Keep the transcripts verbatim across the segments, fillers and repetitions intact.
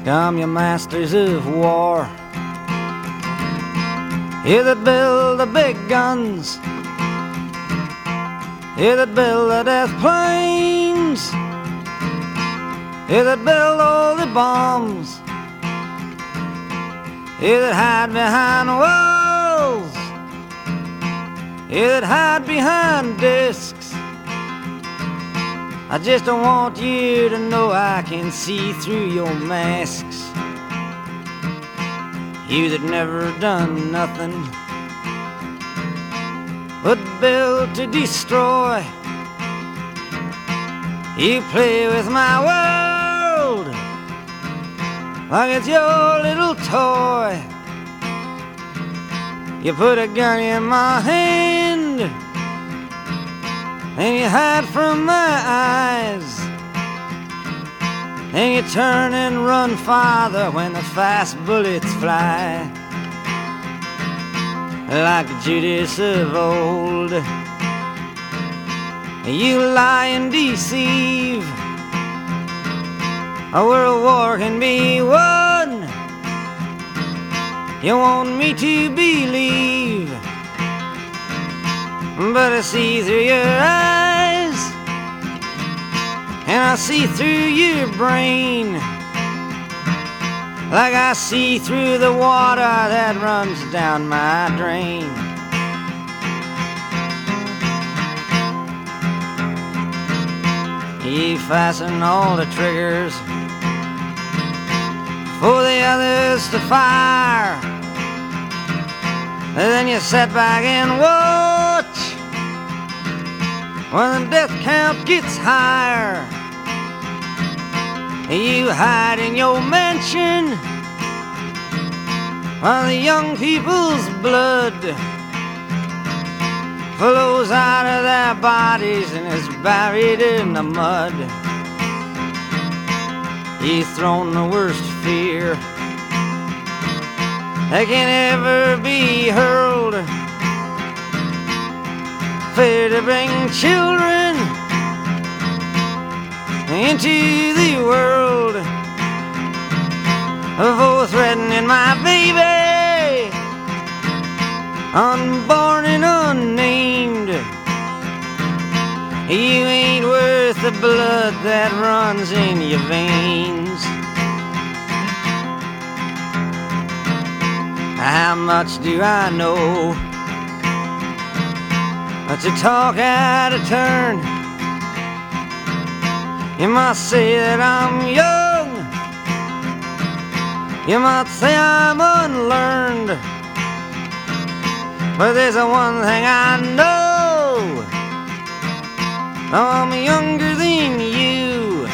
Come, you masters of war, you that build the big guns, you that build the death planes, you that build all the bombs, you that hide behind walls, you that hide behind discs. I just don't want you to know I can see through your masks. You that never done nothing but build to destroy. You play with my world like it's your little toy. You put a gun in my hand and you hide from my eyes, and you turn and run farther when the fast bullets fly. Like Judas of old, you lie and deceive. A world war can be won, you want me to believe, but I see through your eyes, and I see through your brain, like I see through the water that runs down my drain. You fasten all the triggers for the others to fire, and then you sit back and watch when the death count gets higher. You hide in your mansion while the young people's blood flows out of their bodies and is buried in the mud. You've thrown the worst fear that can ever be hurled, fear to bring children into the world, for threatening my baby, unborn and unnamed. You ain't worth the blood that runs in your veins. How much do I know to talk out of turn? You might say that I'm young, you might say I'm unlearned, but there's a one thing I know, I'm younger than you,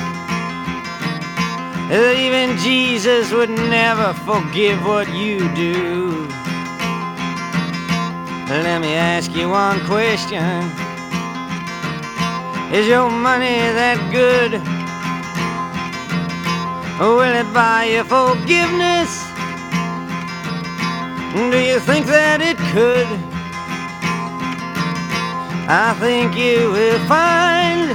that even Jesus would never forgive what you do. Let me ask you one question. Is your money that good? Will it buy you forgiveness? Do you think that it could? I think you will find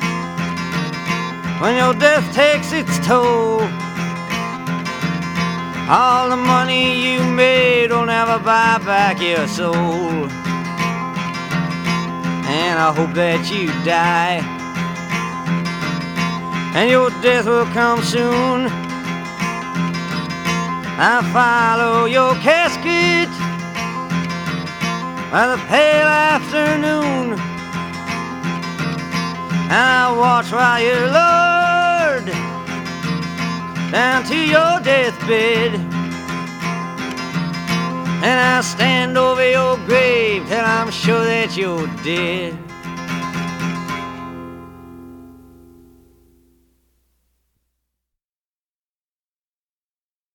when your death takes its toll, all the money you made will never buy back your soul. And I hope that you die, and your death will come soon. I follow your casket by the pale afternoon, and I watch while you're lowered down to your deathbed, and I stand over your grave till I'm sure that you're dead.